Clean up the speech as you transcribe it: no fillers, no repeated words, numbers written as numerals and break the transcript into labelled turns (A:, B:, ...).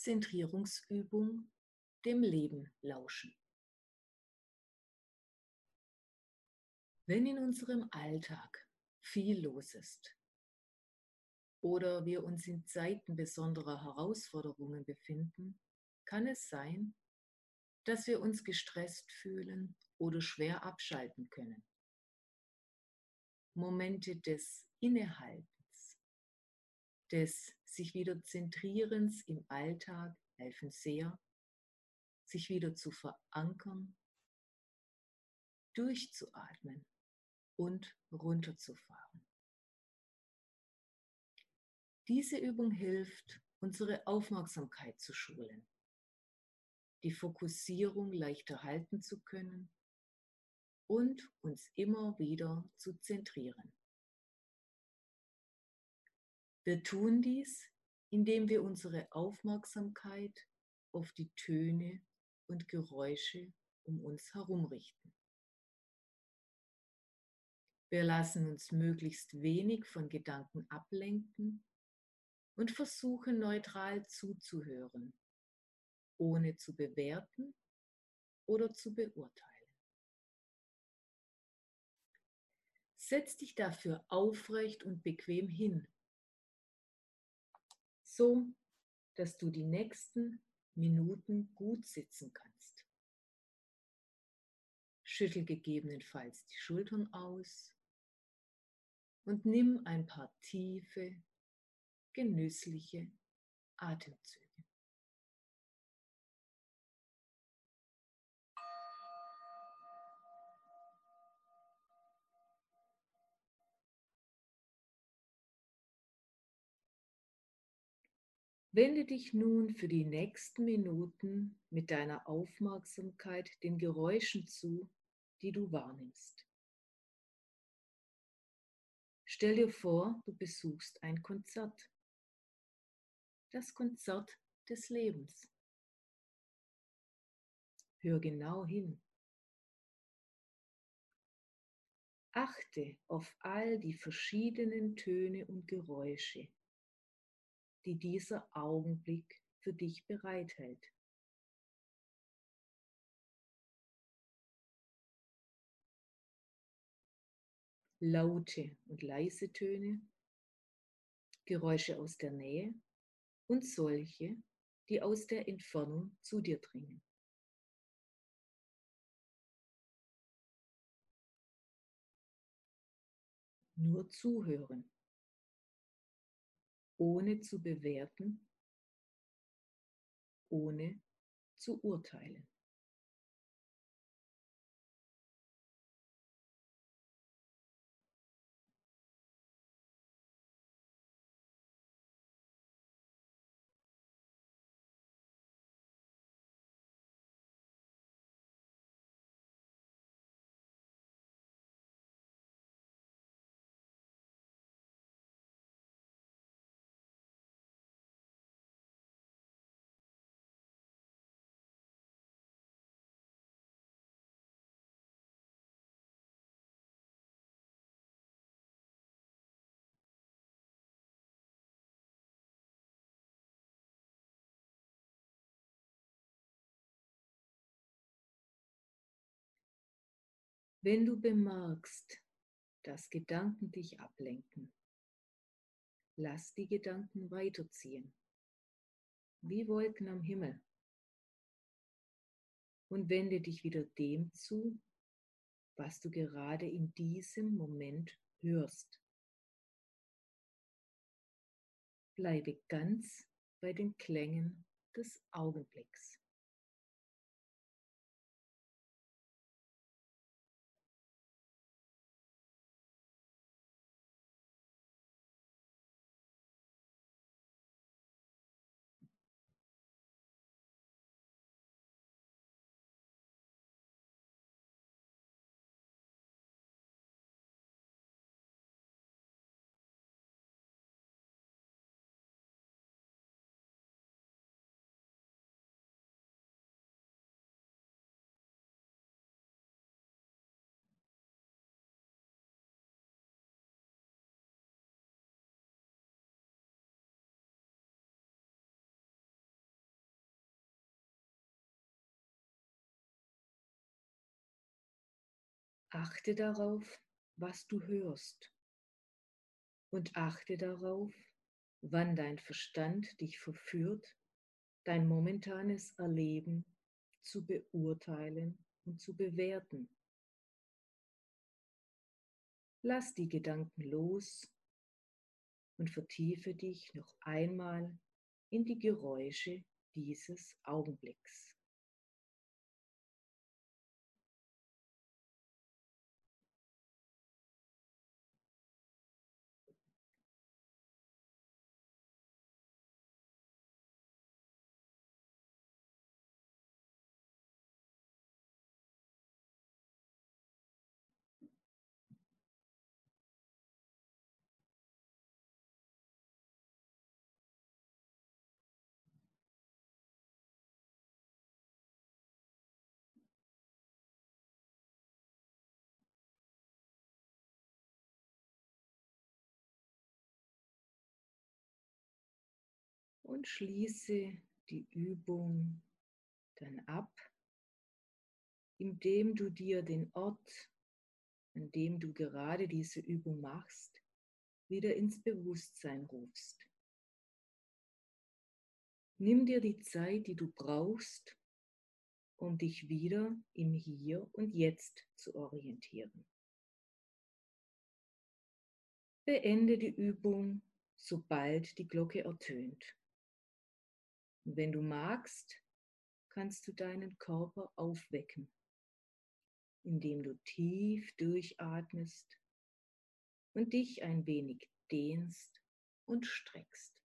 A: Zentrierungsübung dem Leben lauschen. Wenn in unserem Alltag viel los ist oder wir uns in Zeiten besonderer Herausforderungen befinden, kann es sein, dass wir uns gestresst fühlen oder schwer abschalten können. Momente des Innehaltens, des sich wieder Zentrierens im Alltag helfen sehr, sich wieder zu verankern, durchzuatmen und runterzufahren. Diese Übung hilft, unsere Aufmerksamkeit zu schulen, die Fokussierung leichter halten zu können und uns immer wieder zu zentrieren. Wir tun dies, indem wir unsere Aufmerksamkeit auf die Töne und Geräusche um uns herum richten. Wir lassen uns möglichst wenig von Gedanken ablenken und versuchen neutral zuzuhören, ohne zu bewerten oder zu beurteilen. Setz dich dafür aufrecht und bequem hin, so dass du die nächsten Minuten gut sitzen kannst. Schüttel gegebenenfalls die Schultern aus und nimm ein paar tiefe, genüssliche Atemzüge. Wende dich nun für die nächsten Minuten mit deiner Aufmerksamkeit den Geräuschen zu, die du wahrnimmst. Stell dir vor, du besuchst ein Konzert. Das Konzert des Lebens. Hör genau hin. Achte auf all die verschiedenen Töne und Geräusche, die dieser Augenblick für dich bereithält. Laute und leise Töne, Geräusche aus der Nähe und solche, die aus der Entfernung zu dir dringen. Nur zuhören, ohne zu bewerten, ohne zu urteilen. Wenn du bemerkst, dass Gedanken dich ablenken, lass die Gedanken weiterziehen, wie Wolken am Himmel, und wende dich wieder dem zu, was du gerade in diesem Moment hörst. Bleibe ganz bei den Klängen des Augenblicks. Achte darauf, was du hörst und achte darauf, wann dein Verstand dich verführt, dein momentanes Erleben zu beurteilen und zu bewerten. Lass die Gedanken los und vertiefe dich noch einmal in die Geräusche dieses Augenblicks. Und schließe die Übung dann ab, indem du dir den Ort, an dem du gerade diese Übung machst, wieder ins Bewusstsein rufst. Nimm dir die Zeit, die du brauchst, um dich wieder im Hier und Jetzt zu orientieren. Beende die Übung, sobald die Glocke ertönt. Und wenn du magst, kannst du deinen Körper aufwecken, indem du tief durchatmest und dich ein wenig dehnst und streckst.